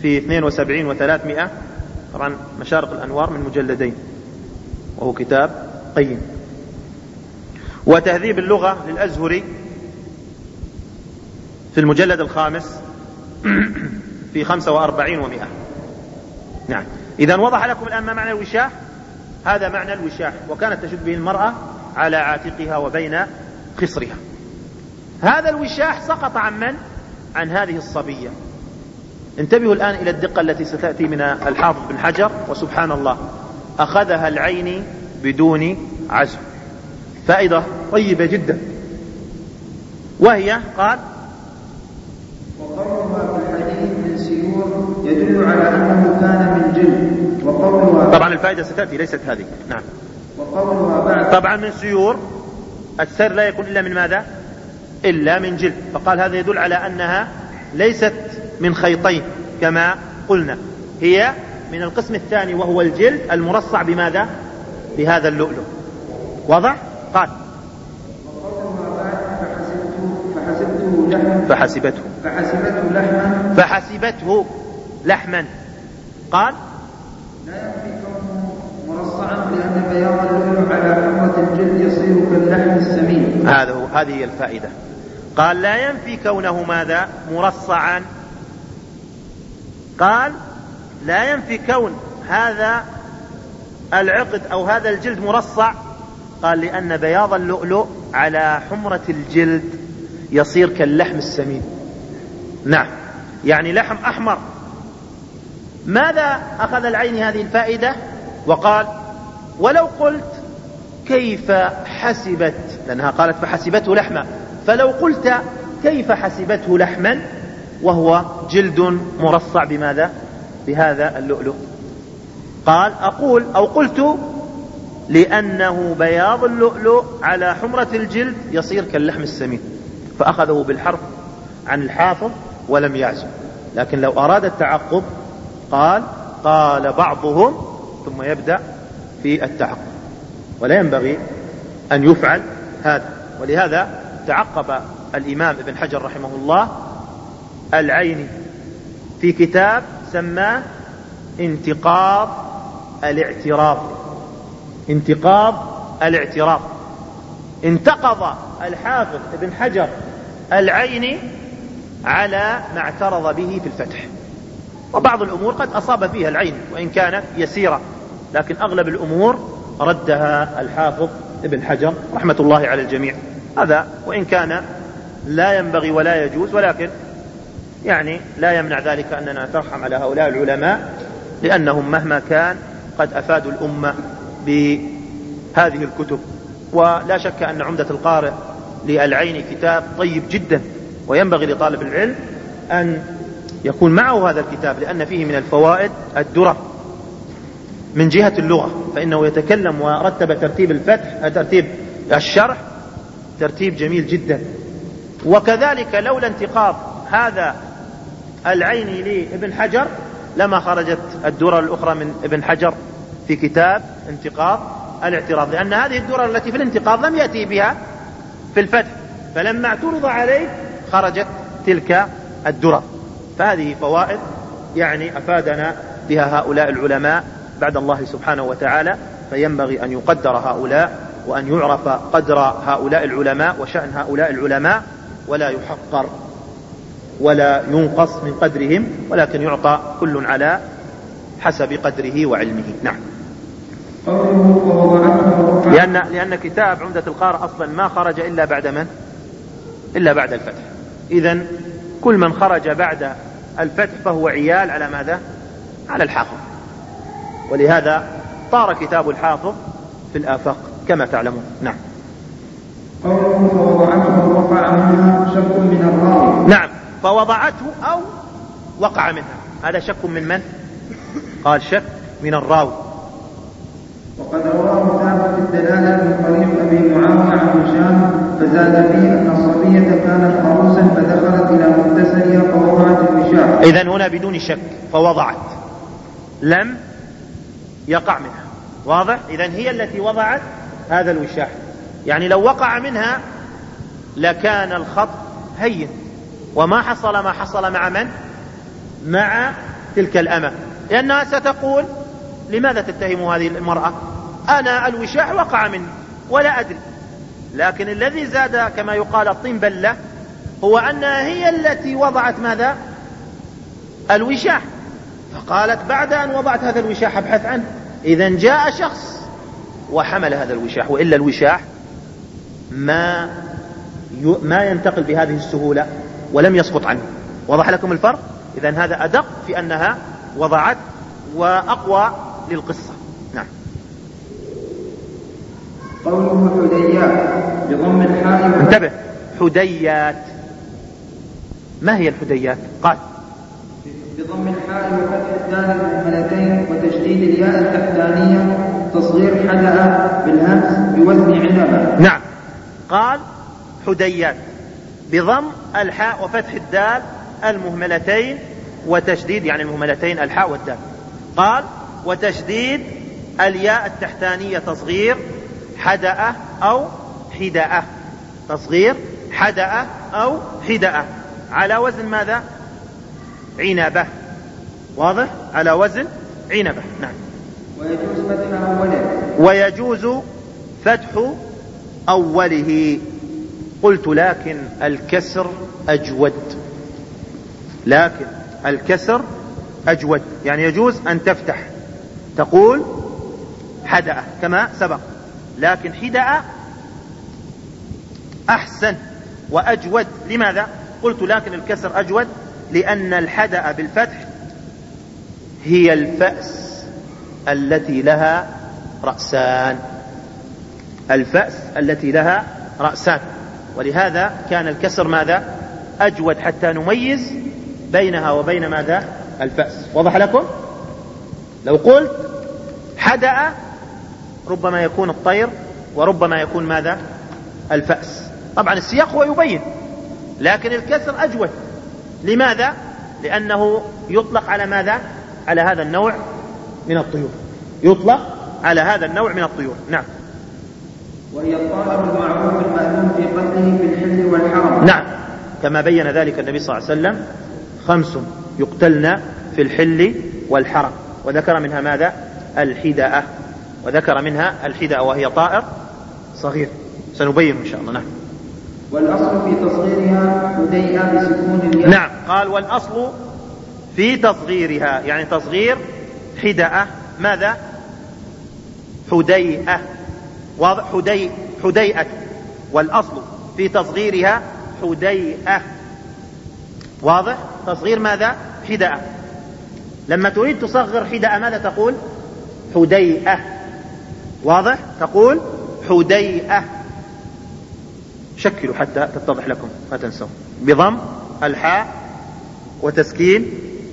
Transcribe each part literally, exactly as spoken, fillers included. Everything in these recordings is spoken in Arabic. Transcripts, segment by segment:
في اثنين وسبعين وثلاثمائة، طبعا مشارق الأنوار من مجلدين، وهو كتاب قيم. وتهذيب اللغة للأزهري في المجلد الخامس في خمسة وأربعين ومئة. نعم. إذن وضح لكم الآن ما معنى الوشاح. هذا معنى الوشاح، وكانت تشد به المرأة على عاتقها وبين خصرها. هذا الوشاح سقط عن من؟ عن هذه الصبية. انتبهوا الآن إلى الدقة التي ستأتي من الحافظ بن حجر، وسبحان الله أخذها العيني بدون عزم. فائدة طيبة جدا، وهي قال: وقولها في الحديث من سيور يدل على أنه كان من جلد. وقولها طبعا الفائدة ستأتي، ليست هذه. نعم. وقولها بعد طبعا من سيور السر لا يكون إلا من ماذا؟ إلا من جلد. فقال هذا يدل على أنها ليست من خيطين كما قلنا، هي من القسم الثاني وهو الجلد المرصع بماذا؟ بهذا اللؤلؤ. واضح؟ قال: وقولها بعد فحسبته لحما فحسبته فحسبته لحما فحسبته لحما. قال: لا يكفي كونه مرصعا لأن بياض اللؤلؤ على حمرة الجلد يصير كاللحم السمين. هذا هو، هذه هي الفائدة. قال: لا ينفي كونه ماذا؟ مرصعا. قال: لا ينفي كون هذا العقد أو هذا الجلد مرصع. قال: لأن بياض اللؤلؤ على حمرة الجلد يصير كاللحم السمين. نعم، يعني لحم أحمر. ماذا أخذ العين هذه الفائدة؟ وقال: ولو قلت كيف حسبت، لأنها قالت فحسبته لحما، فلو قلت كيف حسبته لحما وهو جلد مرصع بماذا؟ بهذا اللؤلؤ. قال: أقول أو قلت لأنه بياض اللؤلؤ على حمرة الجلد يصير كاللحم السمين. فأخذه بالحرف عن الحافظ ولم يعزم. لكن لو أراد التعقب قال: قال بعضهم، ثم يبدأ في التعقب، ولا ينبغي أن يفعل هذا. ولهذا تعقب الإمام ابن حجر رحمه الله العيني في كتاب سماه انتقاض الاعتراض. انتقاض الاعتراض. انتقض الحافظ ابن حجر العيني على ما اعترض به في الفتح. وبعض الأمور قد أصاب فيها العيني وإن كانت يسيرة، لكن أغلب الأمور ردها الحافظ ابن حجر رحمة الله على الجميع. هذا وإن كان لا ينبغي ولا يجوز، ولكن يعني لا يمنع ذلك أننا نترحم على هؤلاء العلماء، لأنهم مهما كان قد أفادوا الأمة بهذه الكتب. ولا شك أن عمدة القارئ للعيني كتاب طيب جدا، وينبغي لطالب العلم أن يكون معه هذا الكتاب، لأن فيه من الفوائد الدرر من جهة اللغة، فإنه يتكلم ورتب ترتيب الفتح ترتيب الشرح ترتيب جميل جدا. وكذلك لولا انتقاض هذا العيني لابن حجر لما خرجت الدرر الأخرى من ابن حجر في كتاب انتقاض الاعتراض، لأن هذه الدرر التي في الانتقاض لم يأتي بها في الفتح، فلما اعترض عليه خرجت تلك الدرر. فهذه فوائد يعني أفادنا بها هؤلاء العلماء بعد الله سبحانه وتعالى، فينبغي أن يقدر هؤلاء وأن يعرف قدر هؤلاء العلماء وشأن هؤلاء العلماء، ولا يحقر ولا ينقص من قدرهم، ولكن يعطى كل على حسب قدره وعلمه. نعم. لأن, لأن كتاب عمدة القارئ أصلا ما خرج إلا بعد من؟ إلا بعد الفتح. إذن كل من خرج بعد الفتح فهو عيال على ماذا؟ على الحافظ. ولهذا طار كتاب الحافظ في الآفاق كما تعلمون. نعم. قوله فوضعته وقع منها شك من الراوي. نعم، فوضعته أو وقع منها، هذا شك من من؟ قال شك من الراوي. وقد رواه ثابت في الدلالة من طريق أبي معاوية عن هشام فزاد فيه أن الصبية كانت عروسا فدخلت إلى مغتسلها فوضعت الوشاح. إذن هنا بدون شك فوضعت، لم يقع منها. واضح؟ إذن هي التي وضعت هذا الوشاح. يعني لو وقع منها لكان الخط هين، وما حصل ما حصل مع من؟ مع تلك الأمة، لأنها ستقول لماذا تتهم هذه المرأة؟ أنا الوشاح وقع مني ولا أدري. لكن الذي زاد كما يقال الطين بلة هو أنها هي التي وضعت ماذا؟ الوشاح. فقالت بعد أن وضعت هذا الوشاح أبحث عنه. إذن جاء شخص وحمل هذا الوشاح، وإلا الوشاح ما ما ينتقل بهذه السهولة ولم يسقط عنه. وضح لكم الفرق؟ إذن هذا أدق في أنها وضعت وأقوى للقصة. نعم. قوله حديات بضم الحاء. انتبه، حديات. ما هي الحديات؟ قال بضم الحاء وفتح الدال المهملتين وتشديد الياء التحتانية تصغير حدأ بالهمس بوزن عنبة. نعم. قال حديات بضم الحاء وفتح الدال المهملتين وتشديد، يعني المهملتين الحاء والدال. قال وتشديد الياء التحتانية تصغير حدأ أو حدأ. تصغير حدأ أو حدأ على وزن ماذا؟ عنبة. واضح؟ على وزن عنبة. نعم. ويجوز فتح أوله. ويجوز فتح أوله. قلت لكن الكسر أجود. لكن الكسر أجود، يعني يجوز أن تفتح تقول حدأ كما سبق، لكن حدأ أحسن وأجود. لماذا؟ قلت لكن الكسر أجود لأن الحدأ بالفتح هي الفأس التي لها رأسان. الفأس التي لها رأسان، ولهذا كان الكسر ماذا؟ أجود حتى نميز بينها وبين ماذا؟ الفأس. وضح لكم؟ لو قلت حدأ ربما يكون الطير وربما يكون ماذا؟ الفأس. طبعا السياق هو يبين، لكن الكسر أجود. لماذا؟ لأنه يطلق على ماذا؟ على هذا النوع من الطيور. يطلق على هذا النوع من الطيور. نعم. وهي الطائر المعروف المأذون في قتله في الحل والحرم. نعم، كما بين ذلك النبي صلى الله عليه وسلم: خمس يقتلن في الحل والحرم، وذكر منها ماذا؟ الحدأة. وذكر منها الحدأة وهي طائر صغير، سنبين إن شاء الله. نعم. والأصل في تصغيرها حديئة بسكون الياء. نعم. قال والأصل في تصغيرها، يعني تصغير حدأة ماذا؟ حديئة. واضح؟ حدي حديئة. والأصل في تصغيرها حديئة. واضح؟ تصغير ماذا؟ حدأة. لما تريد تصغر حدأة ماذا تقول؟ حديئة. واضح؟ تقول حديئة. شكلوا حتى تتضح لكم ما تنسوا. بضم الحاء وتسكين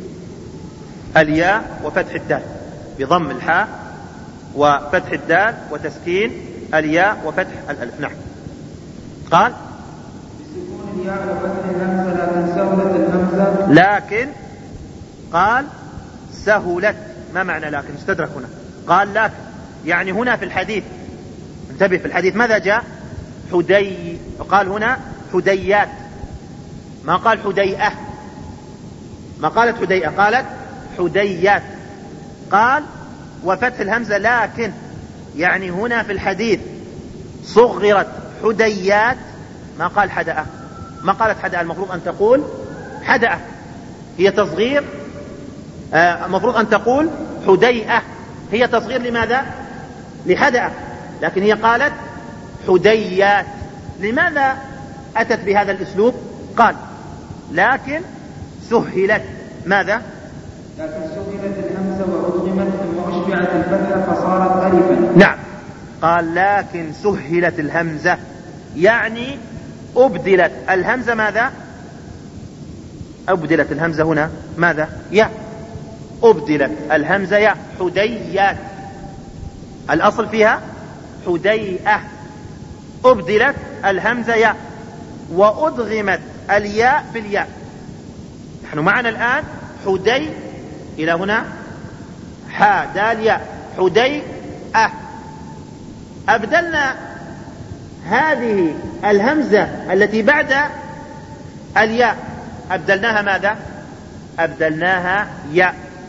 الياء وفتح الدال. بضم الحاء وفتح الدال وتسكين الياء وفتح الألف. نعم. قال بسكون الياء وفتح الهمزة لكن سهلت الهمزة. لكن قال سهلت. ما معنى لكن؟ استدرك هنا. قال لكن يعني هنا في الحديث، انتبه، في الحديث ماذا جاء؟ حدي. قال هنا حديات، ما قال حديئة، ما قالت حديئة، قالت حديات. قال وفتح الهمزة لكن، يعني هنا في الحديث صغرت حديات، ما قال حدأة، ما قالت حدأة. المفروض أن تقول حدأة، هي تصغير. المفروض أن تقول حديئة، هي تصغير لماذا؟ لحدأة. لكن هي قالت حديات. لماذا أتت بهذا الأسلوب؟ قال لكن سهلت ماذا؟ لكن سهلت الهمزة وأدغمت ثم أشبعت الفتحة فصارت ألفا. نعم. قال لكن سهلت الهمزة، يعني أبدلت الهمزة ماذا؟ أبدلت الهمزة هنا ماذا؟ يا. أبدلت الهمزة يا. حديات، الأصل فيها حديئة. أبدلت الهمزة يا وأدغمت الياء بالياء. نحن معنا الآن حدي إلى هنا حا دال ياء حديئة. أبدلنا هذه الهمزة التي بعد الياء، أبدلناها ماذا؟ أبدلناها ياء.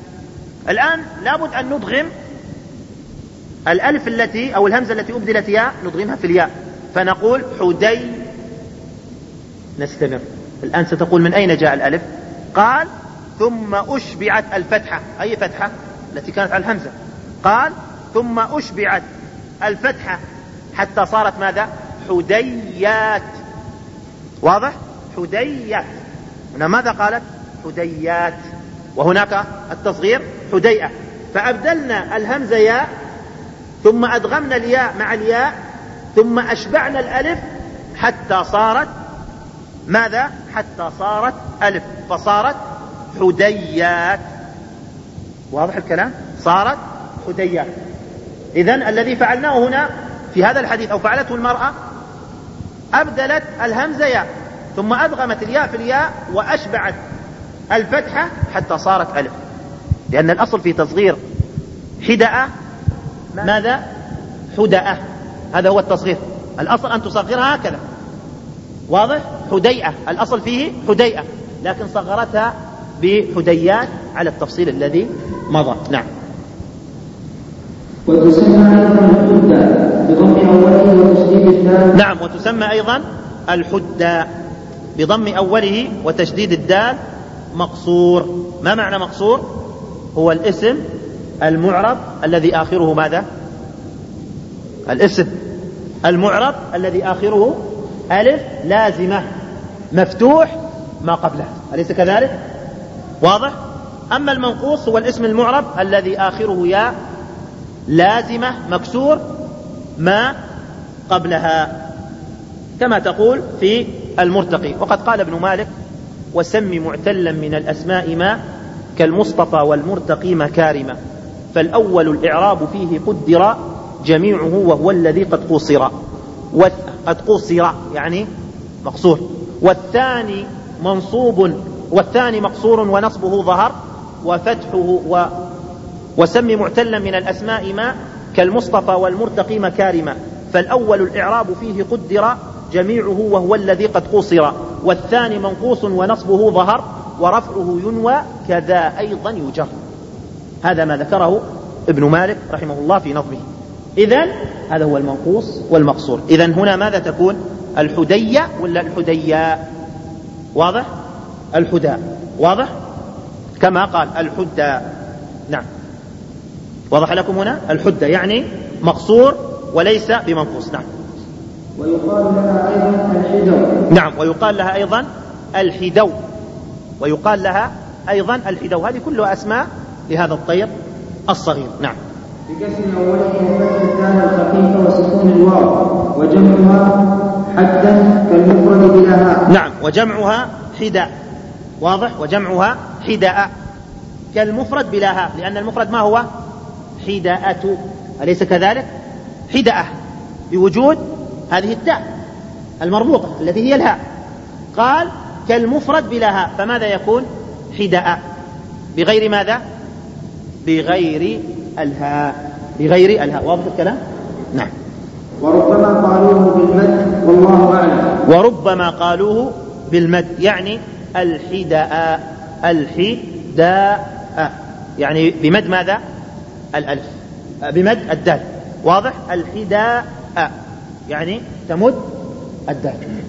الآن لابد أن ندغم الألف التي أو الهمزة التي أبدلت ياء، ندغمها في الياء، فنقول حدي. نستمر. الآن ستقول من أين جاء الألف؟ قال ثم أشبعت الفتحة. أي فتحة؟ التي كانت على الهمزة. قال ثم أشبعت الفتحة حتى صارت ماذا؟ حديات. واضح؟ حديات. هنا ماذا قالت؟ حديات. وهناك التصغير حديئة. فأبدلنا الهمزة ياء، ثم أدغمنا الياء مع الياء، ثم أشبعنا الألف حتى صارت ماذا؟ حتى صارت ألف، فصارت حديات. واضح الكلام؟ صارت حديات. إذن الذي فعلناه هنا في هذا الحديث أو فعلته المرأة، أبدلت الهمزة ياء، ثم أدغمت الياء في الياء وأشبعت الفتحة حتى صارت ألف، لأن الأصل في تصغير حدأة ماذا؟ حدأة. هذا هو التصغير، الأصل أن تصغرها هكذا. واضح؟ حديئة، الأصل فيه حديئة، لكن صغرتها بحديات على التفصيل الذي مضى. نعم. وتسمى أيضا الحدة بضم أوله وتشديد الدال. نعم، وتسمى أيضا الحدة بضم أوله وتشديد الدال مقصور. ما معنى مقصور؟ هو الاسم المعرب الذي آخره ماذا؟ الاسم المعرب الذي آخره ألف لازمة مفتوح ما قبله، أليس كذلك؟ واضح؟ أما المنقوص هو الاسم المعرب الذي آخره ياء لازمة مكسور ما قبلها، كما تقول في المرتقي. وقد قال ابن مالك: وسم معتلا من الأسماء ما كالمصطفى والمرتقي مكارما، فالأول الإعراب فيه قدر جميعه وهو الذي قد قصر، قد قصر يعني مقصور، والثاني منصوب والثاني مقصور ونصبه ظهر وفتحه و وسم معتلا من الأسماء ما كالمصطفى والمرتقي مكارما، فالأول الإعراب فيه قدر جميعه وهو الذي قد قصر، والثاني منقوص ونصبه ظهر ورفعه ينوى كذا أيضا يجر. هذا ما ذكره ابن مالك رحمه الله في نظمه. إذن هذا هو المنقوص والمقصور. إذن هنا ماذا تكون؟ الحدية ولا الحدياء؟ واضح؟ الحداء. واضح؟ كما قال الحداء. نعم، واضح لكم هنا؟ الحدة يعني مقصور وليس بمنقوص. نعم. ويقال لها أيضا الحدو. نعم، ويقال لها أيضا الحدو، ويقال لها أيضا الحدو. هذه كلها أسماء لهذا الطير الصغير. نعم. بكسر أوله وفتح الدال الخفيفة وسكون الواو، وجمعها حدا كالمفرد بلا هاء. نعم، وجمعها حداء. واضح؟ وجمعها حداء كالمفرد بلا هاء، لأن المفرد ما هو؟ حداءة، أليس كذلك؟ حداءة بوجود هذه التاء المربوطة التي هي الهاء. قال كالمفرد بلا هاء، فماذا يكون؟ حداء بغير ماذا؟ بغير الهاء، بغير الهاء. واضح الكلام؟ نعم. وربما قالوه بالمد والله أعلم. وربما قالوه بالمد يعني الحداء، الحداء يعني بمد ماذا؟ الألف، بمد الدال. واضح؟ الحداء يعني تمد الدال.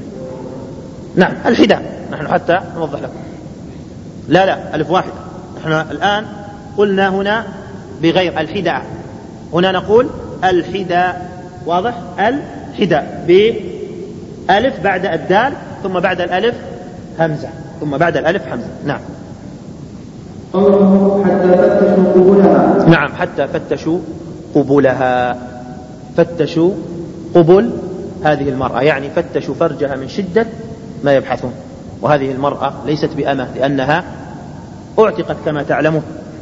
نعم، الحداء. نحن حتى نوضح لكم، لا لا ألف واحدة. نحن الآن قلنا هنا بغير الحداء، هنا نقول الحداء. واضح؟ الحداء بألف بعد الدال، ثم بعد الألف همزة، ثم بعد الألف همزة. نعم. قوله حتى فتشوا قبولها. نعم، حتى فتشوا قبولها، فتشوا قبل هذه المرأة يعني فتشوا فرجها من شدة ما يبحثون. وهذه المرأة ليست بأمة لأنها اعتقت كما تعلمون،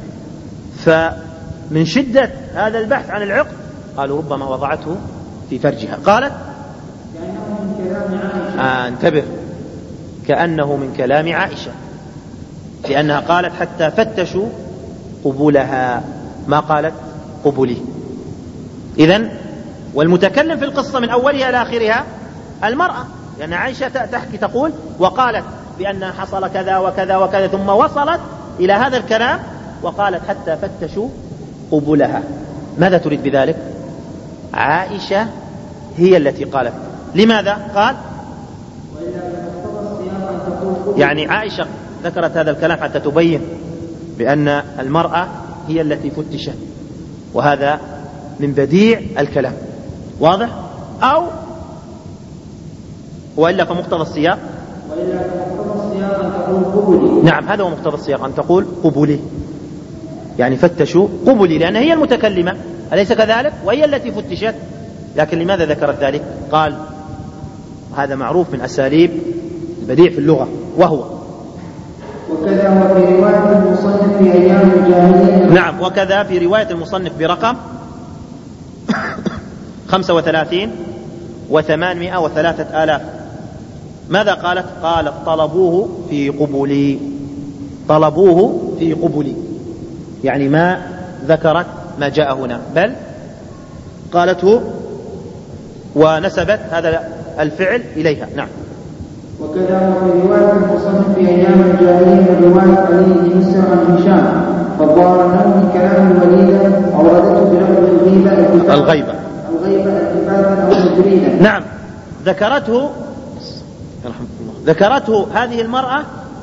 فمن شدة هذا البحث عن العقد قالوا ربما وضعته في فرجها. قالت كأنه من كلام عائشة. آه انتبه، كأنه من كلام عائشة، لأنها قالت حتى فتشوا قبولها، ما قالت قبولي. إذن والمتكلم في القصة من أولها إلى آخرها المرأة، لأن عائشة تحكي تقول وقالت بأن حصل كذا وكذا وكذا، ثم وصلت إلى هذا الكلام وقالت حتى فتشوا قبلها. ماذا تريد بذلك؟ عائشة هي التي قالت. لماذا؟ قال يعني عائشة ذكرت هذا الكلام حتى تبين بأن المرأة هي التي فتشت، وهذا من بديع الكلام. واضح؟ أو وإلا فمقتضى السياق وإلا فمقتضى السياق أن تقول قبلي. نعم، هذا هو مقتضى السياق، أن تقول قبلي، يعني فتشوا قبلي، لأن هي المتكلمة، أليس كذلك؟ وهي التي فتشت. لكن لماذا ذكرت ذلك؟ قال هذا معروف من أساليب البديع في اللغة، وهو وكذا وفي رواية المصنف في أيام الجاهلية. نعم، وكذا في رواية المصنف برقم خمسة وثلاثين وثمانمائة وثلاثة آلاف. ماذا قالت؟ قالت طلبوه في قبلي، طلبوه في قبلي، يعني ما ذكرت ما جاء هنا، بل قالته ونسبت هذا الفعل إليها. نعم. وكذا وفي رواية المصنف في أيام الجاهلية رواية علي بن مسر عن هشام فظهر أنه من كلام الوليدة أوردته بلفظ الغيبة الغيبة الغيبة التفاتا أو تجريدا. نعم، ذكرته رحمه الله ذكرته هذه المرأة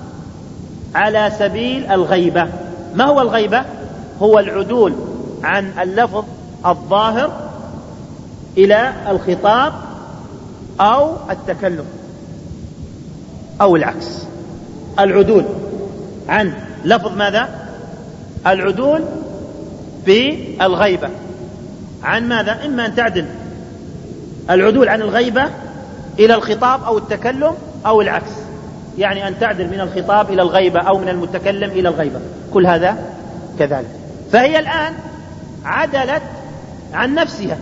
على سبيل الغيبة. ما هو الغيبة؟ هو العدول عن اللفظ الظاهر إلى الخطاب أو التكلم أو العكس. العدول عن لفظ ماذا؟ العدول في الغيبة عن ماذا؟ إما أن تعدل العدول عن الغيبة إلى الخطاب أو التكلم أو العكس، يعني أن تعدل من الخطاب إلى الغيبة أو من المتكلم إلى الغيبة، كل هذا كذلك. فهي الآن عدلت عن نفسها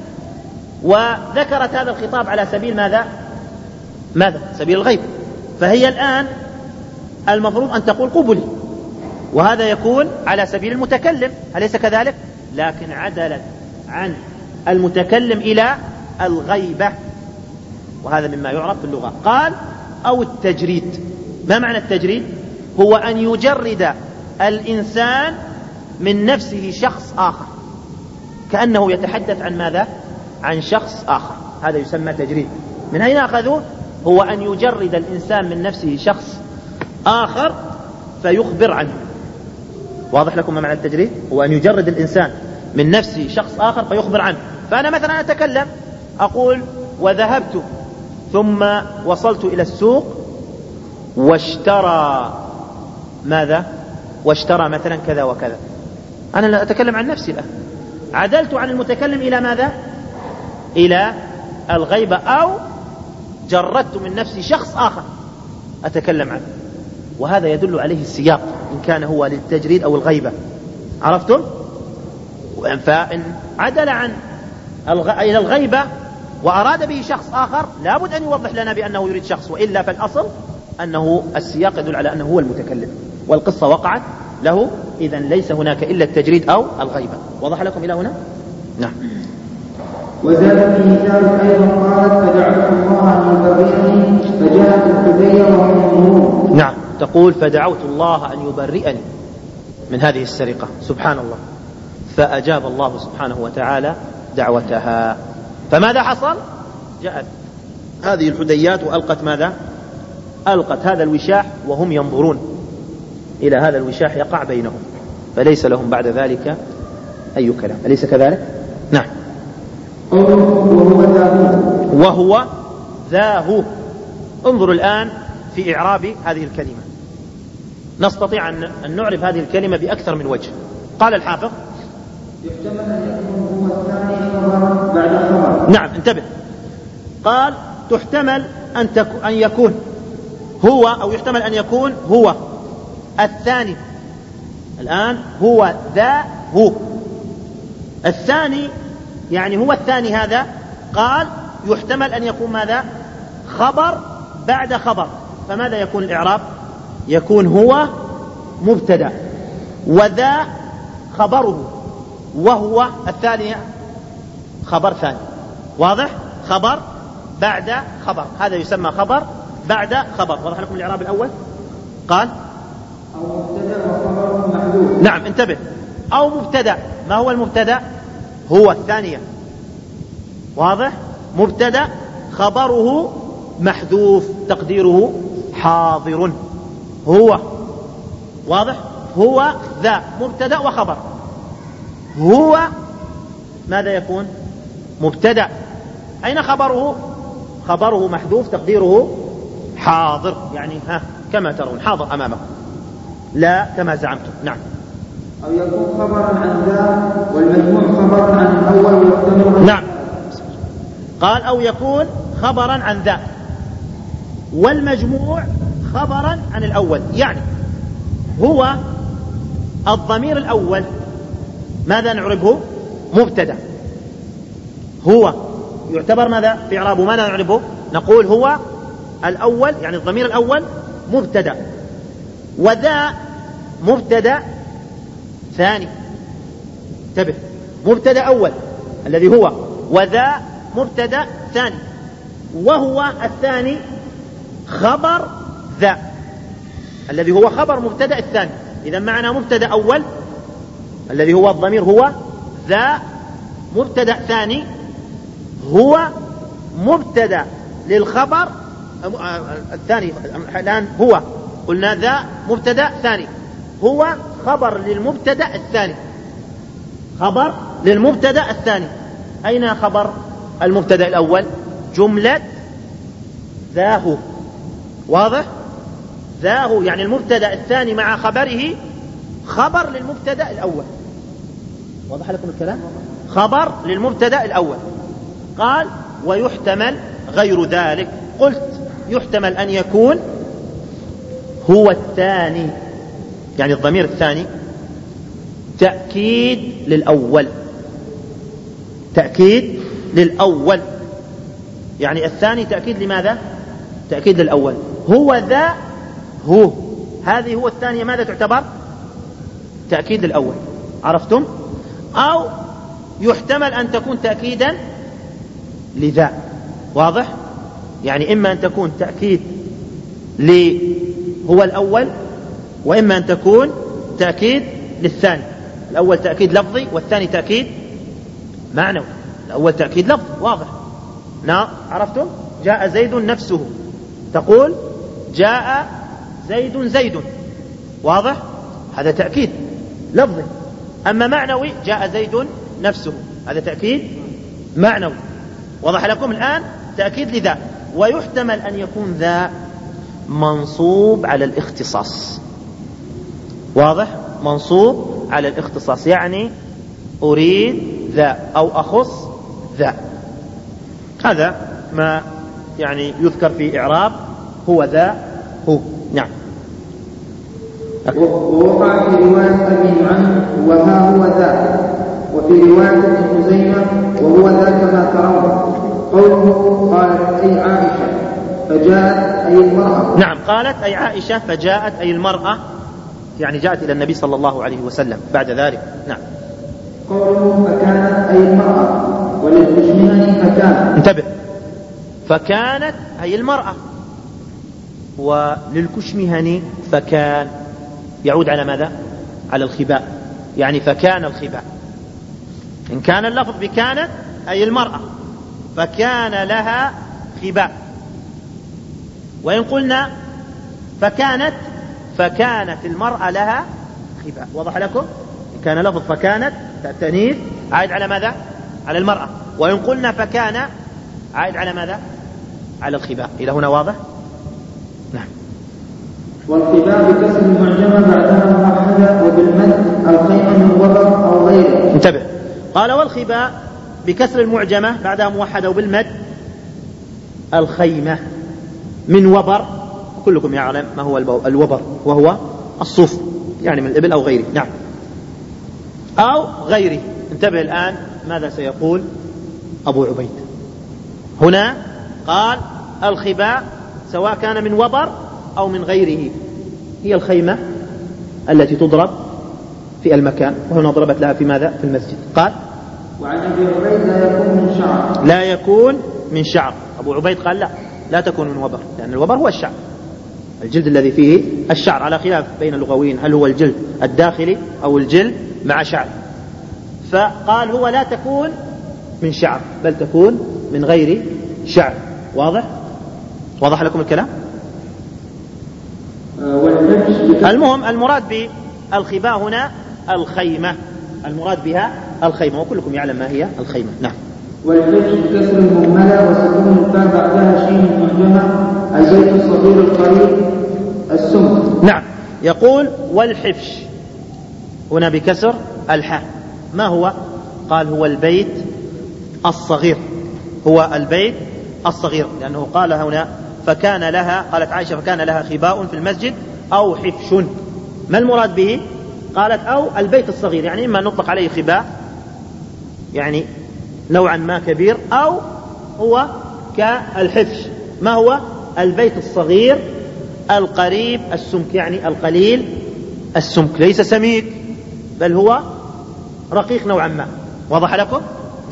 وذكرت هذا الخطاب على سبيل ماذا؟ ماذا؟ سبيل الغيبة. فهي الآن المفروض أن تقول قبلي، وهذا يكون على سبيل المتكلم، أليس كذلك؟ لكن عدلت عن المتكلم إلى الغيبة، وهذا مما يعرف في اللغة. قال أو التجريد. ما معنى التجريد؟ هو أن يجرد الإنسان من نفسه شخص آخر، كأنه يتحدث عن ماذا؟ عن شخص آخر، هذا يسمى تجريد. من أين أخذوه؟ هو أن يجرد الإنسان من نفسه شخص آخر فيخبر عنه. واضح لكم ما معنى التجريد؟ هو أن يجرد الإنسان من نفسه شخص آخر فيخبر عنه. فأنا مثلا أتكلم أقول وذهبت ثم وصلت إلى السوق واشترى ماذا؟ واشترى مثلا كذا وكذا. أنا لا أتكلم عن نفسي الآن، عدلت عن المتكلم إلى ماذا؟ إلى الغيبة، أو جردت من نفسي شخص آخر أتكلم عنه، وهذا يدل عليه السياق إن كان هو للتجريد أو الغيبة. عرفتم؟ فإن عدل عن الغ... إلى الغيبة وأراد به شخص آخر لابد أن يوضح لنا بأنه يريد شخص، وإلا فالأصل أنه السياق يدل على أنه هو المتكلم والقصة وقعت له، إذن ليس هناك إلا التجريد أو الغيبة. وضح لكم إلى هنا؟ نعم. وزاد في ذلك أيضا قالت فدعوت الله أن يبرئني فجاءت الحدية وهم ينظرون. نعم، تقول فدعوت الله أن يبرئني من هذه السرقة، سبحان الله، فأجاب الله سبحانه وتعالى دعوتها. فماذا حصل؟ جاءت هذه الحديات وألقت ماذا؟ ألقت هذا الوشاح وهم ينظرون إلى هذا الوشاح يقع بينهم، فليس لهم بعد ذلك أي كلام، أليس كذلك؟ نعم. وهو ذا وهو ذا هو. انظروا الآن في إعراب هذه الكلمة، نستطيع أن نعرف هذه الكلمة بأكثر من وجه. قال الحافظ يحتمل أن يكون هو الثاني خبرا بعد خبر. نعم، انتبه، قال تحتمل أن, تك... أن يكون هو، أو يحتمل أن يكون هو الثاني. الآن هو ذا هو الثاني، يعني هو الثاني هذا. قال يحتمل أن يكون ماذا؟ خبر بعد خبر. فماذا يكون الإعراب؟ يكون هو مبتدأ وذا خبره، وهو الثاني خبر ثاني. واضح؟ خبر بعد خبر، هذا يسمى خبر بعد خبر. واضح لكم الإعراب الأول؟ قال أو مبتدأ وخبر محذوف. نعم انتبه. أو مبتدأ. ما هو المبتدأ؟ هو الثانية. واضح؟ مبتدأ خبره محذوف تقديره حاضر. هو. واضح؟ هو ذا مبتدأ وخبر. هو ماذا يكون؟ مبتدأ. أين خبره؟ خبره محذوف تقديره حاضر، يعني ها كما ترون حاضر أمامكم لا كما زعمتم. نعم. أو يكون خبرا عن ذا والمجموع خبرا عن الأول ويحتمل. نعم. قال أو يكون خبرا عن ذا والمجموع خبرا عن الأول. يعني هو الضمير الأول ماذا نعربه؟ مبتدأ. هو يعتبر ماذا في إعرابه؟ ماذا نعربه؟ نقول هو الأول، يعني الضمير الأول مبتدأ، وذا مبتدأ ثاني. انتبه، مبتدأ أول الذي هو، وذا مبتدأ ثاني، وهو الثاني خبر ذا الذي هو خبر مبتدأ الثاني. إذا معنا مبتدأ أول الذي هو الضمير هو، ذا مبتدأ ثاني، هو مبتدأ للخبر الثاني. الآن هو قلنا ذا مبتدأ ثاني، هو خبر للمبتدأ الثاني، خبر للمبتدأ الثاني. أين خبر المبتدأ الأول؟ جملة ذاه. واضح؟ ذاه يعني المبتدأ الثاني مع خبره خبر للمبتدأ الأول. واضح لكم الكلام؟ خبر للمبتدأ الأول. قال ويحتمل غير ذلك. قلت يحتمل أن يكون هو الثاني، يعني الضمير الثاني تأكيد للأول، تأكيد للأول، يعني الثاني تأكيد لماذا؟ تأكيد للأول. هو ذا هو، هذه هو الثانية ماذا تعتبر؟ تأكيد للأول. عرفتم؟ أو يحتمل أن تكون تأكيدا لذا. واضح؟ يعني إما أن تكون تأكيد هو الأول، وإما أن تكون تأكيد للثاني. الأول تأكيد لفظي والثاني تأكيد معنوي. الأول تأكيد لفظي واضح. نعم عرفتم؟ جاء زيد نفسه، تقول جاء زيد زيد. واضح؟ هذا تأكيد لفظي. أما معنوي جاء زيد نفسه، هذا تأكيد معنوي. وضح لكم الآن؟ تأكيد لذا. ويحتمل أن يكون ذا منصوب على الاختصاص. واضح؟ منصوب على الاختصاص، يعني أريد ذا أو أخص ذا. هذا ما يعني يذكر في إعراب هو ذا هو. نعم. ووقع في رواية أبي نعيم وها هو ذا، وفي رواية ابن خزيمة وهو ذا كما ترون. قوله قالت أي عائشة فجاءت أي المرأة. نعم قالت أي عائشة فجاءت أي المرأة، يعني جاءت إلى النبي صلى الله عليه وسلم بعد ذلك. نعم. قوله فكانت أي المرأة وللكشمهني فكان. انتبه، فكانت أي المرأة وللكشمهني فكان، يعود على ماذا؟ على الخباء، يعني فكان الخباء. إن كان اللفظ بكانت أي المرأة فكان لها خباء، وإن قلنا فكانت فكانت المرأة لها خباء. وضح لكم؟ إن كان لفظ فكانت التأنيث عائد على ماذا؟ على المرأة، وإن قلنا فكان عائد على ماذا؟ على الخباء. إلى هنا واضح؟ نعم. والخباء بكسر المعجمة بعدها موحدة وبالمد الخيمة من وبر أو غيره. انتبه، قال والخباء بكسر المعجمة بعدها موحدة وبالمد الخيمة من وبر. كلكم يعلم ما هو الوبر، وهو الصوف، يعني من الإبل أو غيره. نعم، أو غيره. انتبه الآن ماذا سيقول أبو عبيد. هنا قال الخباء سواء كان من وبر أو من غيره، هي الخيمة التي تضرب في المكان، وهنا ضربت لها في ماذا؟ في المسجد. قال وعن أبي عبيد لا يكون من شعر. لا يكون من شعر. أبو عبيد قال لا لا تكون من وبر، لأن الوبر هو الشعر. الجلد الذي فيه الشعر، على خلاف بين اللغويين هل هو الجلد الداخلي أو الجلد مع شعر. فقال هو لا تكون من شعر بل تكون من غير شعر. واضح؟ واضح لكم الكلام؟ المهم المراد بالخباء هنا الخيمة، المراد بها الخيمة، وكلكم يعلم ما هي الخيمة. نعم. والحفش بكسر المهملة وسكون الفاء بعدها شين معجمة البيت الصغير القريب السمك. نعم. يقول والحفش هنا بكسر الحاء. ما هو؟ قال هو البيت الصغير، هو البيت الصغير، لأنه قال هنا فكان لها، قالت عائشة فكان لها خباء في المسجد أو حفش. ما المراد به؟ قالت أو البيت الصغير، يعني إما نطلق عليه خباء يعني نوعا ما كبير، أو هو كالحفش. ما هو؟ البيت الصغير القريب السمك، يعني القليل السمك، ليس سميك بل هو رقيق نوعا ما. واضح لكم؟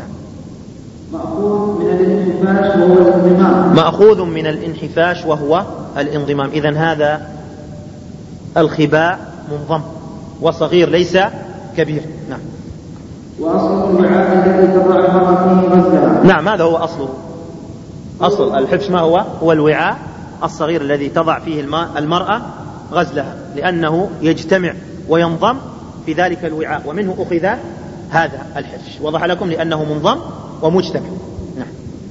مأخوذ من الانحفاش وهو الانضمام. مأخوذ من الانحفاش وهو الانضمام. إذن هذا الخباء منضم وصغير ليس كبير. نعم. وأصل الوعاء الذي تضع المرأة فيه غسلها. نعم، هذا هو أصله. أصل الحفش ما هو؟ هو الوعاء الصغير الذي تضع فيه المرأة غزلها، لأنه يجتمع وينضم في ذلك الوعاء، ومنه أخذ هذا الحفش. وضح لكم لأنه منضم ومجتمع. نعم.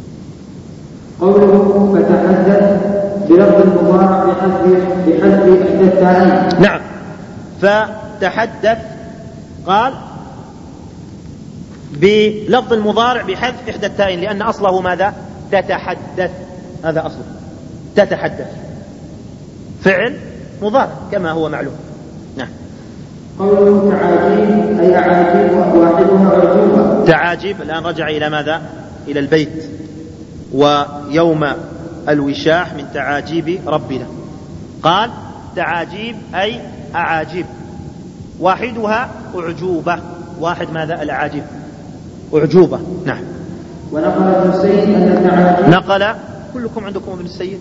قوله فتحدث بلفظ المضارع بحذف إحدى التائين. نعم. فتحدث قال بلفظ المضارع بحذف إحدى التائين، لأن أصله ماذا؟ تتحدث، هذا أصله تتحدث، فعل مضارع كما هو معلوم. نعم. قوله تعاجيب أي أعاجيب واحدها عجوبة. تعاجيب الآن رجع إلى ماذا؟ إلى البيت. ويوم الوشاح من تعاجيب ربنا. قال تعاجيب أي أعاجيب واحدها أعجوبة. واحد ماذا؟ الأعاجيب أعجوبة. نعم. ونقل ابن السيد أن التعاجيب. نقل كلكم عندكم ابن السيد؟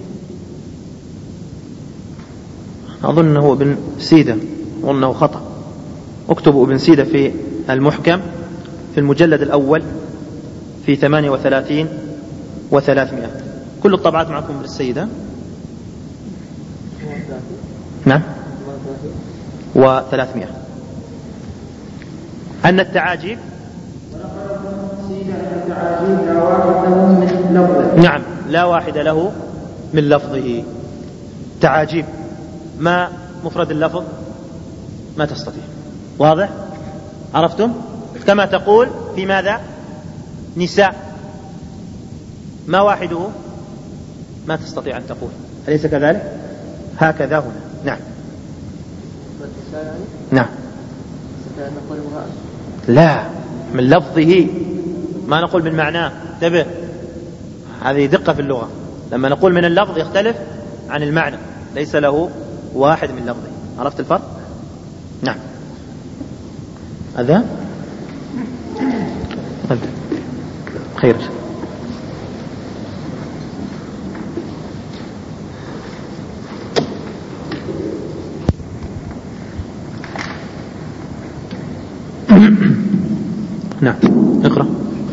أظن أنه ابن سيدة وأنه خطأ. اكتبوا ابن سيدة في المحكم في المجلد الأول في ثمانية وثلاثين وثلاثمائة. كل الطبعات معكم ابن السيدة؟ نعم. وثلاثمائة. أن التعاجيب نعم لا واحد له من لفظه. تعاجيب ما مفرد اللفظ ما تستطيع. واضح؟ عرفتم؟ كما تقول في ماذا؟ نساء ما واحده ما تستطيع أن تقول، أليس كذلك؟ هكذا هنا. نعم. نعم. لا، من لفظه ما نقول من معناه. انتبه، هذه دقة في اللغة. لما نقول من اللفظ يختلف عن المعنى، ليس له واحد من لفظه. عرفت الفرق؟ نعم. هذا خير. نعم. اقرأ.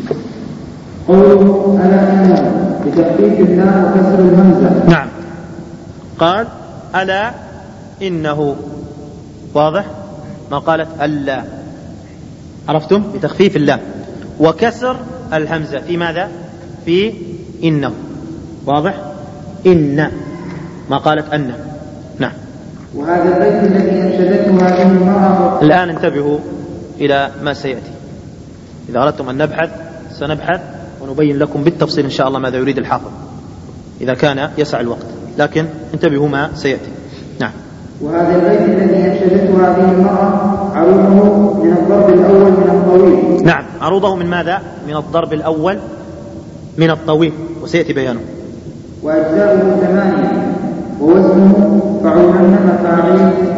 قوله ألا إنه بتخفيف اللام وكسر الهمزة. نعم. قال ألا إنه. واضح؟ ما قالت ألا. عرفتم؟ بتخفيف اللام وكسر الهمزة في ماذا؟ في إنه. واضح؟ إن، ما قالت أن. نعم. وهذا البيت الذي أنشدته هذه المرأة. الآن انتبهوا إلى ما سيأتي. إذا أردتم أن نبحث سنبحث ونبين لكم بالتفصيل إن شاء الله ماذا يريد الحافظ إذا كان يسع الوقت، لكن انتبهوا ما سيأتي. نعم. وهذا البيت الذي أنشدته هذه المرأة عروضه من الضرب الأول من الطويل. نعم، عروضه من ماذا؟ من الضرب الأول من الطويل، وسيأتي بيانه. وأجزاؤه ثمانية ووزنه فعولن مفاعيل.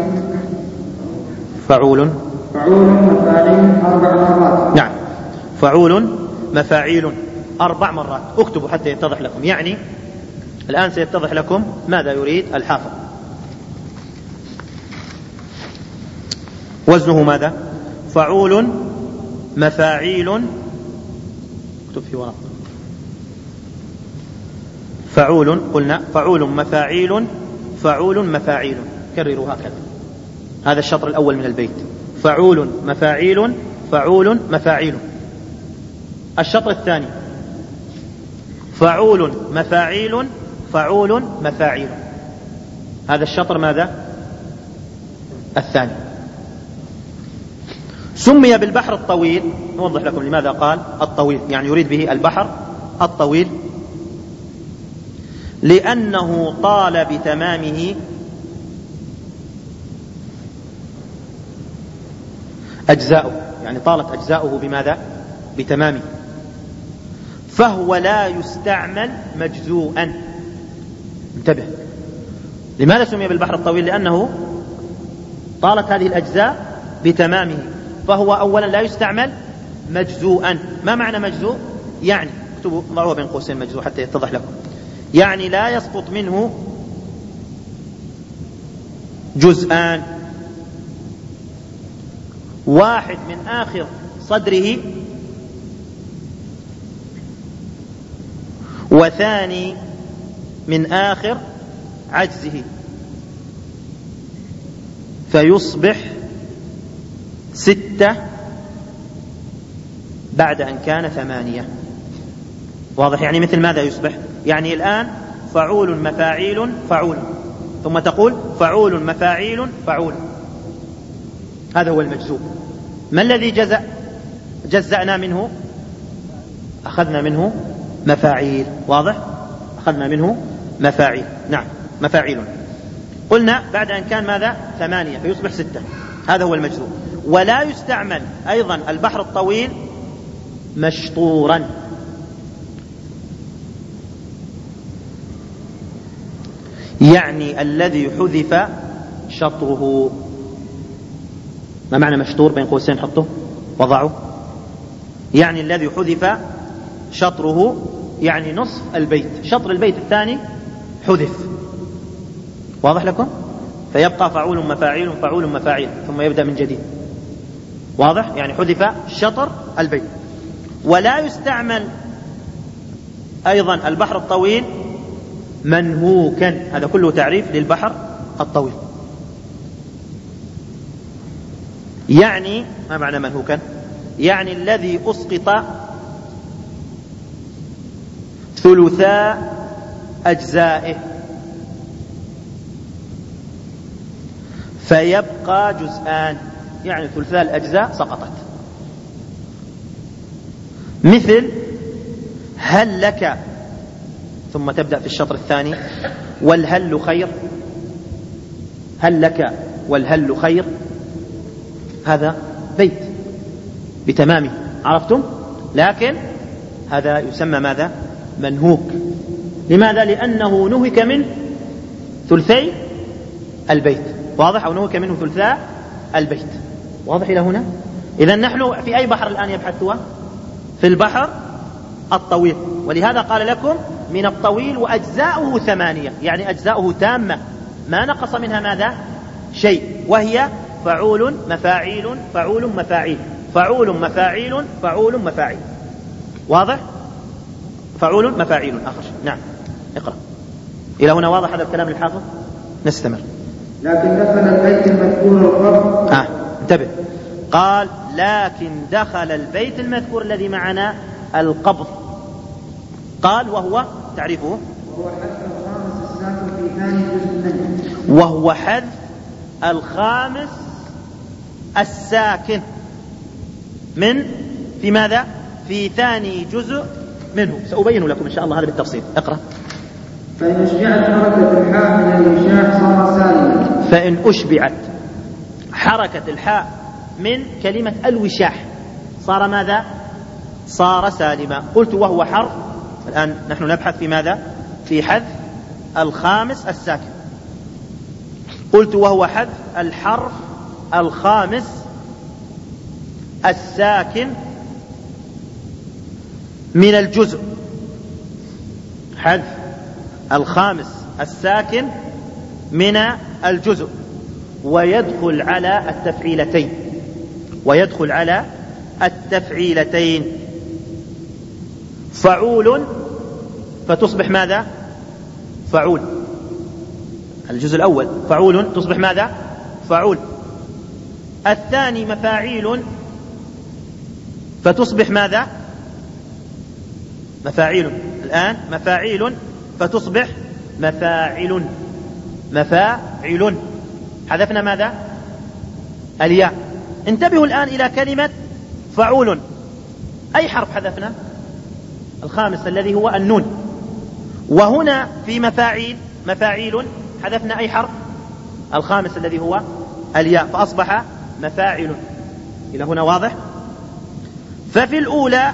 فعول فعول مفاعيل أربع مرات. نعم، فعول مفاعيل أربع مرات. اكتبوا حتى يتضح لكم، يعني الآن سيتضح لكم ماذا يريد الحافظ. وزنه ماذا؟ فعول مفاعيل. اكتب في ورق. فعول، قلنا فعول مفاعيل فعول مفاعيل. كرروا هكذا، هذا الشطر الأول من البيت. فعول مفاعيل فعول مفاعيل. الشطر الثاني فعول مفاعيل فعول مفاعيل. هذا الشطر ماذا؟ الثاني. سمي بالبحر الطويل. نوضح لكم لماذا قال الطويل، يعني يريد به البحر الطويل، لأنه طال بتمامه أجزاؤه، يعني طالت أجزاؤه بماذا؟ بتمامه. فهو لا يستعمل مجزوءا. انتبه، لماذا سمي بالبحر الطويل؟ لأنه طالت هذه الأجزاء بتمامه، فهو أولا لا يستعمل مجزوءا. ما معنى مجزوء؟ يعني اكتبوا ضعوها بين قوسين مجزوء حتى يتضح لكم، يعني لا يسقط منه جزءان، واحد من آخر صدره وثاني من آخر عجزه، فيصبح ستة بعد أن كان ثمانية. واضح؟ يعني مثل ماذا يصبح؟ يعني الآن فعول مفاعيل فعول، ثم تقول فعول مفاعيل فعول، هذا هو المجزوء. ما الذي جزأ جزأنا منه؟ أخذنا منه مفاعيل. واضح؟ أخذنا منه مفاعيل. نعم، مفاعيل. قلنا بعد أن كان ماذا؟ ثمانية فيصبح ستة، هذا هو المجزوء. ولا يستعمل أيضا البحر الطويل مشطورا، يعني الذي حذف شطره. ما معنى مشطور؟ بين قوسين حطه وضعه. يعني الذي حذف شطره، يعني نصف البيت، شطر البيت الثاني حذف. واضح لكم؟ فيبقى فعول مفاعيل فعول مفاعيل ثم يبدأ من جديد. واضح؟ يعني حذف شطر البيت. ولا يستعمل أيضا البحر الطويل منهوكا، هذا كله تعريف للبحر الطويل. يعني ما معنى منهوكا؟ يعني الذي أسقط ثلثا أجزائه فيبقى جزءان، يعني ثلثا الأجزاء سقطت. مثل هل لك، ثم تبدأ في الشطر الثاني والهل خير. هل لك والهل خير، هذا بيت بتمامه، عرفتم؟ لكن هذا يسمى ماذا؟ منهوك. لماذا؟ لأنه نهك من ثلثي البيت. واضح؟ أو نهك منه ثلثاء البيت. واضح إلى هنا؟ إذن نحن في أي بحر الآن يبحث هو؟ في البحر الطويل. ولهذا قال لكم من الطويل وأجزاؤه ثمانية، يعني أجزاؤه تامة ما نقص منها ماذا؟ شيء، وهي فعول مفاعيل فعول مفاعيل فعول مفاعيل فعول مفاعيل. واضح؟ فعول مفاعيل آخر. نعم، اقرأ إلى هنا. واضح هذا الكلام للحافظ؟ نستمر. لكن دخل البيت المذكور القبض. آه. انتبه، قال لكن دخل البيت المذكور الذي معنا القبض. قال وهو تعريفه وهو حذف الخامس وهو حذف الخامس الساكن في ثاني جزء منه. الساكن من في ماذا؟ في ثاني جزء منه. سأبين لكم إن شاء الله هذا بالتفصيل. اقرأ. فإن أشبعت حركة الحاء من الإنشاء صار سالما. فإن أشبعت حركة الحاء من كلمة الوشاح صار ماذا؟ صار سالما. قلت وهو حرف. الآن نحن نبحث في ماذا؟ في حذف الخامس الساكن. قلت وهو حذف الحرف الخامس الساكن من الجزء. حذف الخامس الساكن من الجزء. ويدخل على التفعيلتين ويدخل على التفعيلتين. فعول فتصبح ماذا؟ فعول. الجزء الأول فعول تصبح ماذا؟ فعول. الثاني مفاعيل فتصبح ماذا؟ مفاعيل. الآن مفاعيل فتصبح مفاعل. مفاعل حذفنا ماذا؟ الياء. انتبهوا الآن إلى كلمة فعول. أي حرف حذفنا؟ الخامس الذي هو النون. وهنا في مفاعيل مفاعيل حذفنا أي حرف؟ الخامس الذي هو الياء، فأصبح مفاعل. إلى هنا واضح؟ ففي الأولى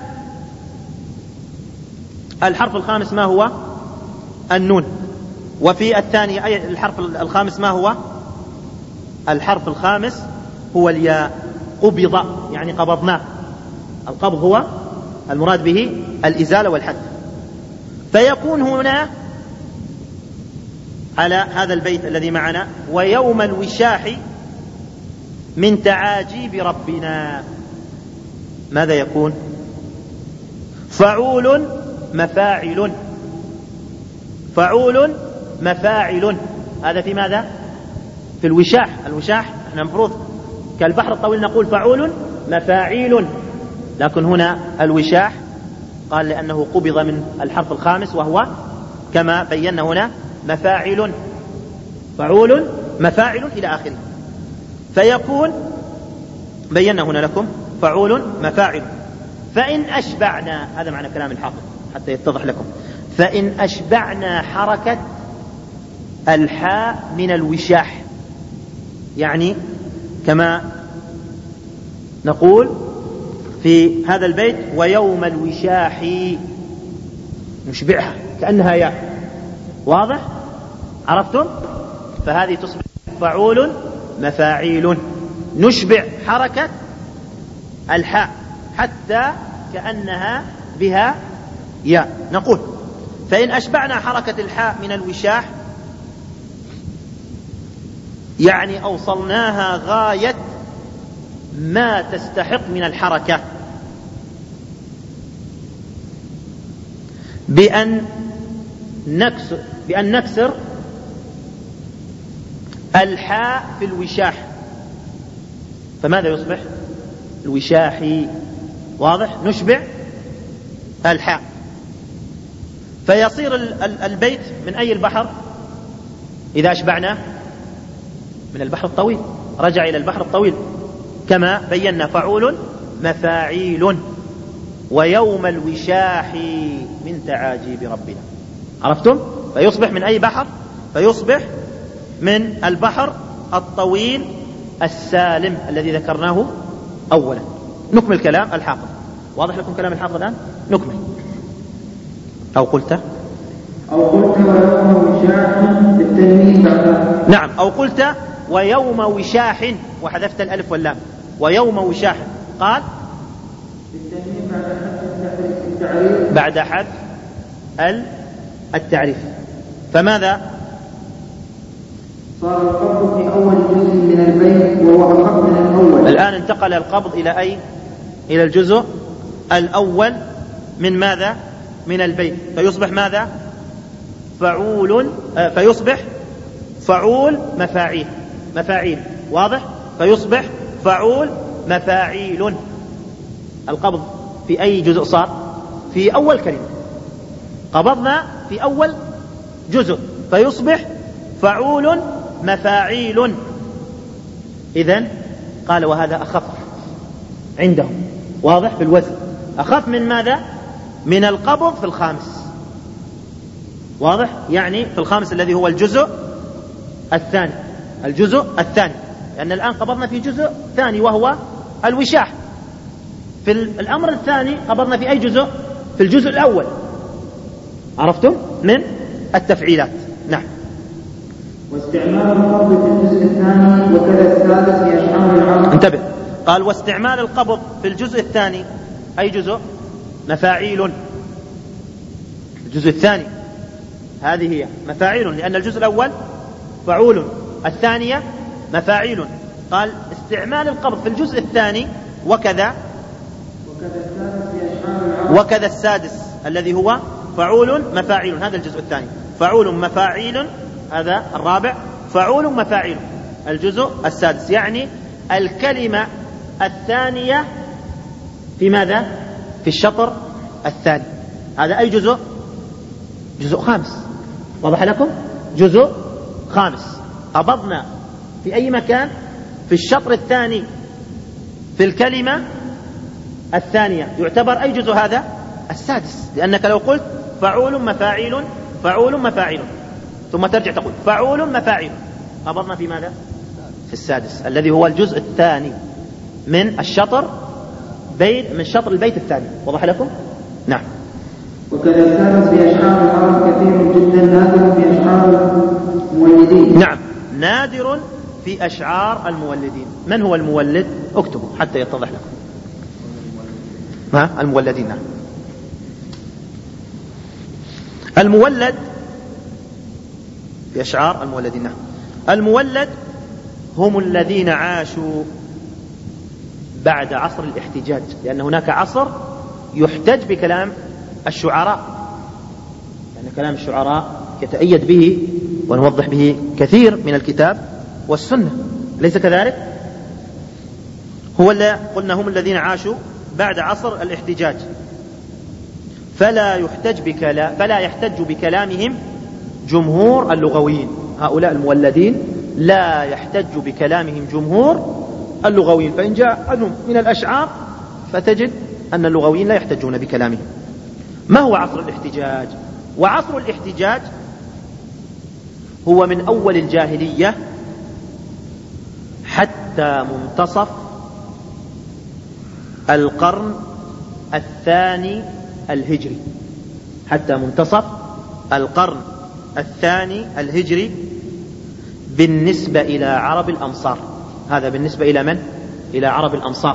الحرف الخامس ما هو؟ النون. وفي الثانية أي الحرف الخامس ما هو؟ الحرف الخامس هو الياء. قبض يعني قبضناه. القبض هو المراد به الإزالة والحذف. فيكون هنا على هذا البيت الذي معنا: ويوم الوشاح من تعاجيب ربنا. ماذا يكون؟ فعول مفاعل. فعول مفاعل. هذا في ماذا؟ في الوشاح. الوشاح احنا مفروض كالبحر الطويل نقول فعول مفاعيل، لكن هنا الوشاح قال لأنه قبض من الحرف الخامس وهو كما بينا هنا مفاعل. فعول مفاعل إلى آخره. فيكون بينا هنا لكم فعول مفاعل. فإن أشبعنا، هذا معنى كلام الحافظ حتى يتضح لكم، فإن أشبعنا حركة الحاء من الوشاح، يعني كما نقول في هذا البيت: ويوم الوشاح نشبعها كأنها ياء. واضح؟ عرفتم؟ فهذه تصبح فعول مفاعيل. نشبع حركة الحاء حتى كأنها بها ياء. نقول: فإن أشبعنا حركة الحاء من الوشاح يعني أوصلناها غاية ما تستحق من الحركة بأن نكسر, بأن نكسر الحاء في الوشاح. فماذا يصبح؟ الوشاحي. واضح؟ نشبع الحاء. فيصير البيت من أي البحر إذا أشبعناه؟ من البحر الطويل. رجع إلى البحر الطويل كما بينا: فعول مفاعيل. ويوم الوشاح من تعاجيب ربنا. عرفتم؟ فيصبح من أي بحر؟ فيصبح من البحر الطويل السالم الذي ذكرناه أولا. نكمل كلام الحافظ. واضح لكم كلام الحافظ الآن؟ نكمل. أو قلت أو قلت ويوم وشاح بالتنوين بعد. نعم. أو قلت ويوم وشاح وحذفت الألف واللام. ويوم وشاح قال بالتنوين بعد حذف التعريف. بعد حذف التعريف. فماذا؟ صار القبض في أول جزء من البيت وهو أخف من الأول. الآن انتقل القبض إلى أي؟ إلى الجزء الأول من ماذا؟ من البيت. فيصبح ماذا؟ فعول. آه فيصبح فعول مفاعيل. مفاعيل. واضح؟ فيصبح فعول مفاعيل. القبض في أي جزء صار؟ في أول كلمة. قبضنا في أول جزء فيصبح فعول مفاعيل. إذن قال وهذا أخف عندهم. واضح؟ في الوزن أخف من ماذا؟ من القبض في الخامس. واضح؟ يعني في الخامس الذي هو الجزء الثاني. الجزء الثاني لأن الآن قبضنا في جزء ثاني وهو الوشاح. في الأمر الثاني قبضنا في أي جزء؟ في الجزء الأول. عرفتم؟ من التفعيلات. نعم. واستعمال القبض في الجزء الثاني وكذا الثالث في أشعار العرب. انتبه. قال واستعمال القبض في الجزء الثاني. أي جزء؟ مفاعيل. الجزء الثاني هذه هي مفاعيل، لأن الجزء الأول فعول، الثانية مفاعيل. قال استعمال القبض في الجزء الثاني وكذا وكذا السادس الذي هو فعول مفاعيل. هذا الجزء الثاني فعول مفاعيل، هذا الرابع فعول مفاعيل الجزء السادس. يعني الكلمة الثانية في ماذا؟ في الشطر الثاني. هذا أي جزء؟ جزء خامس. واضح لكم؟ جزء خامس. قبضنا في أي مكان؟ في الشطر الثاني في الكلمة الثانية. يعتبر أي جزء هذا؟ السادس، لأنك لو قلت فعول مفاعيل فعول مفاعيل ثم ترجع تقول فعول مفاعيل، قبضنا في ماذا؟ في السادس الذي هو الجزء الثاني من الشطر بيت من شطر البيت الثاني. وضح لكم؟ نعم. وكذا السادس في أشعار العرب كثير جدا، نادر في أشعار المولدين. نعم، نادر في أشعار المولدين. من هو المولد؟ اكتبوا حتى يتضح لكم. ها المولدين. نعم. المولد في أشعار المولدين. نعم. المولد هم الذين عاشوا بعد عصر الاحتجاج، لأن هناك عصر يحتج بكلام الشعراء، لأن يعني كلام الشعراء يتأيد به ونوضح به كثير من الكتاب والسنة، ليس كذلك؟ هو اللي قلنا هم الذين عاشوا بعد عصر الاحتجاج، فلا يحتج بكلام فلا يحتج بكلامهم جمهور اللغويين. هؤلاء المولدين لا يحتج بكلامهم جمهور اللغويين، فإن جاء عنهم من الأشعار فتجد أن اللغويين لا يحتجون بكلامهم. ما هو عصر الاحتجاج؟ وعصر الاحتجاج هو من أول الجاهلية حتى منتصف القرن الثاني الهجري، حتى منتصف القرن الثاني الهجري بالنسبة إلى عرب الأمصار. هذا بالنسبة إلى من؟ إلى عرب الأمصار.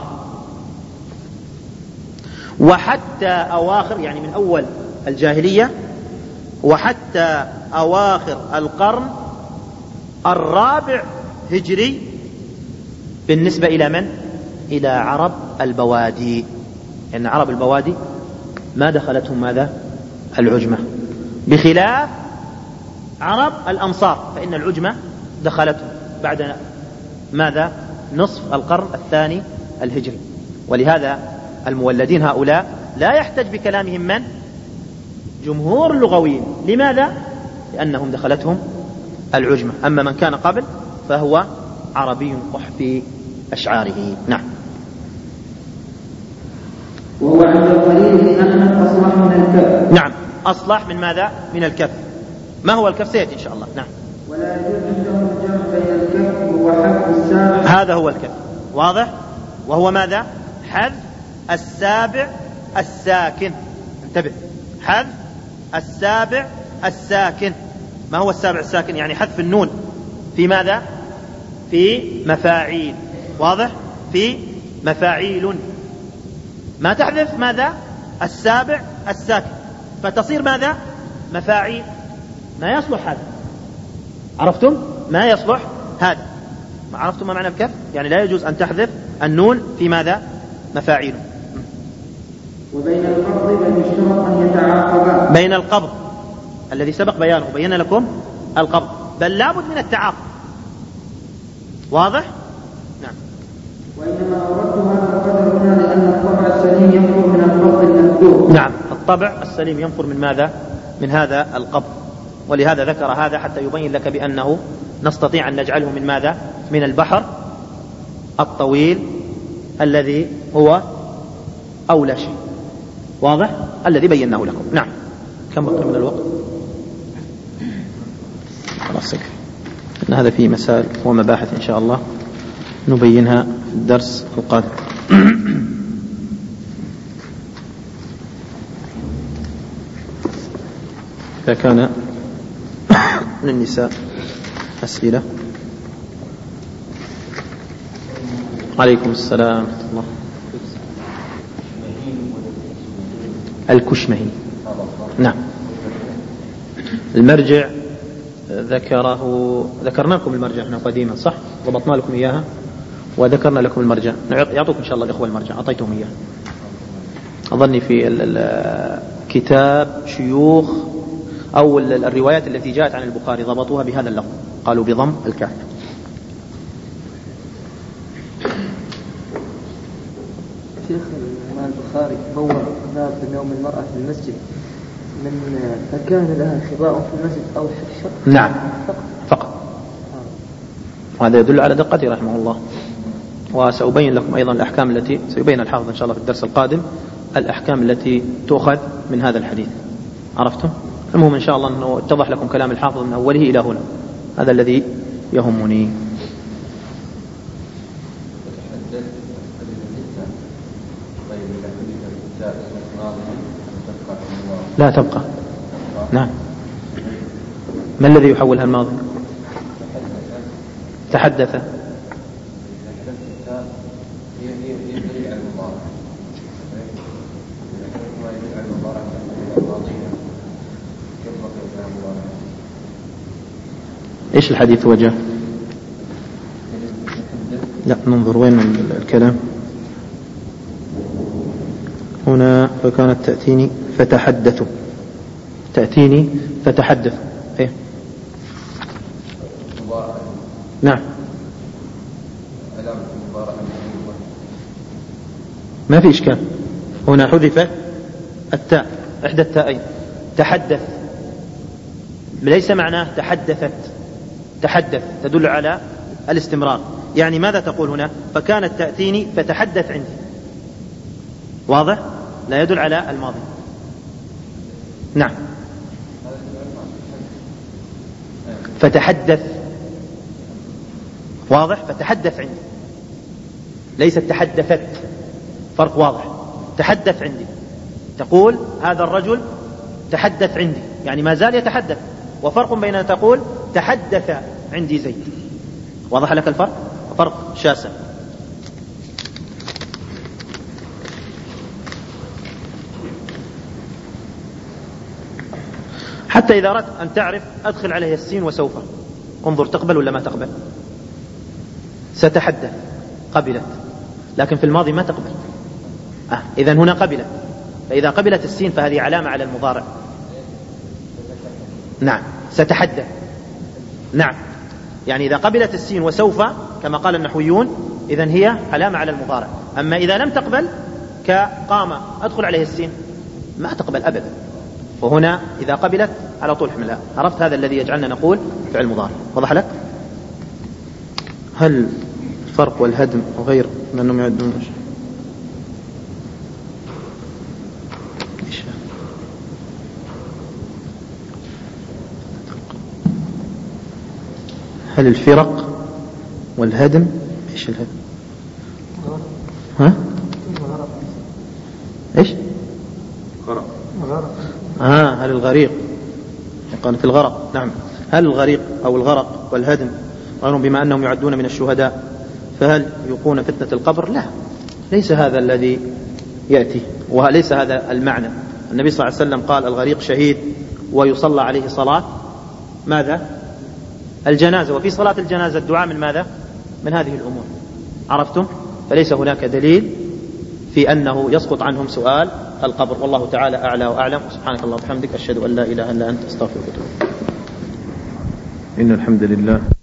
وحتى أواخر، يعني من أول الجاهلية وحتى أواخر القرن الرابع هجري بالنسبة إلى من؟ إلى عرب البوادي. لأن يعني عرب البوادي ما دخلتهم ماذا؟ العجمة، بخلاف عرب الأمصار فإن العجمة دخلتهم بعد ماذا؟ نصف القرن الثاني الهجري. ولهذا المولدين هؤلاء لا يحتج بكلامهم من؟ جمهور اللغويين. لماذا؟ لأنهم دخلتهم العجمة. أما من كان قبل فهو عربي قح في أشعاره. نعم. وهو عند القليل أنه أصلح من الكف. نعم، أصلح من ماذا؟ من الكف. ما هو الكف؟ سيأتي إن شاء الله. نعم. ولا يجوز عندهم الجمع بين الكف وهو حذف السابع. هذا هو الكف، واضح؟ وهو ماذا؟ حذف السابع الساكن. انتبه، حذف السابع الساكن. ما هو السابع الساكن؟ يعني حذف النون في ماذا؟ في مفاعيل. واضح؟ في مفاعيل. ما تحذف ماذا؟ السابع الساكن فتصير ماذا؟ مفاعيل. ما يصلح هذا. عرفتم؟ ما يصلح هذا. ما عرفتم ما معنى الكف؟ يعني لا يجوز أن تحذف النون في ماذا؟ مفاعيل. وبين القبض المشترط أن يتعاقبا. بين القبض الذي سبق بيانه، بين لكم القبض، بل لابد من التعاقب. واضح؟ نعم. وإنما أردت هذا القدر هنا لأن الطبع السليم ينفر من القبض المذكور. نعم، الطبع السليم ينفر من ماذا؟ من هذا القبض. ولهذا ذكر هذا حتى يبين لك بأنه نستطيع أن نجعله من ماذا؟ من البحر الطويل الذي هو أولى شيء. واضح؟ الذي بيناه لكم. نعم. كم بقي من الوقت؟ خلاص يكفي. إن هذا فيه مسائل ومباحث إن شاء الله نبينها في الدرس القادم. إذا كان من النساء أسئلة. عليكم السلام ورحمة الله. الكشمهي. نعم. المرجع ذكره ذكرنا لكم المرجع هنا قديما صح؟ ضبطنا لكم إياها وذكرنا لكم المرجع. يعطوكم إن شاء الله الإخوة المرجع، أعطيتهم إياه أظني في كتاب شيوخ أو الروايات التي جاءت عن البخاري ضبطوها بهذا اللفظ، قالوا بضم الكاف. شيخ الإمام البخاري بوّب باب نوم المرأة في المسجد، من فكان لها خباء في المسجد أو حفشة؟ نعم فقط. وهذا يدل على دقته رحمه الله. وسأبين لكم أيضا الأحكام التي سيبين الحافظ إن شاء الله في الدرس القادم، الأحكام التي تؤخذ من هذا الحديث. عرفتم؟ المهم إن شاء الله أنه اتضح لكم كلام الحافظ من أوله إلى هنا، هذا الذي يهمني. لا تبقى. نعم. ما الذي يحولها الماضي؟ تحدث. ايش الحديث وجه؟ لا ننظر وين الكلام هنا. فكانت تأتيني فتحدثوا، تأتيني فتحدثوا. ايه نعم ما في إشكال. هنا حذفت التاء إحدى التاءين. تحدث ليس معناه تحدثت، تحدث تدل على الاستمرار. يعني ماذا تقول هنا؟ فكانت تأتيني فتحدث عندي، واضح؟ لا يدل على الماضي. نعم فتحدث، واضح؟ فتحدث عندي ليست تحدثت، فرق واضح. تحدث عندي تقول هذا الرجل تحدث عندي، يعني ما زال يتحدث، وفرق بين أن تقول تحدث عندي زيد. واضح لك الفرق؟ فرق شاسع. حتى إذا أردت أن تعرف أدخل عليه السين وسوف، انظر تقبل ولا ما تقبل. ستحدث قبلت، لكن في الماضي ما تقبل. آه. إذن هنا قبلت، فإذا قبلت السين فهذه علامة على المضارع. نعم ستحدث. نعم يعني إذا قبلت السين وسوف كما قال النحويون إذن هي علامة على المضارع. أما إذا لم تقبل كقام أدخل عليه السين ما تقبل أبدا، وهنا إذا قبلت على طول حملها. عرفت؟ هذا الذي يجعلنا نقول فعل مضارع. وضح لك؟ هل الفرق والهدم وغير من أنهم يعدون هل الفرق والهدم ايش الهدم؟ ها؟ ايش؟ غرق. آه هل الغريق قالت الغرق. نعم هل الغريق أو الغرق والهدم قالوا بما أنهم يعدون من الشهداء فهل يكون فتنة القبر؟ لا، ليس هذا الذي يأتي، وليس هذا المعنى. النبي صلى الله عليه وسلم قال الغريق شهيد ويصلى عليه صلاة ماذا؟ الجنازة، وفي صلاة الجنازة الدعاء من ماذا؟ من هذه الأمور. عرفتم؟ فليس هناك دليل في أنه يسقط عنهم سؤال القبر. والله تعالى أعلى وأعلم. سبحانك الله وبحمدك أشهد أن لا إله إلا أنت أستغفرك وأتوب إليك. إن الحمد لله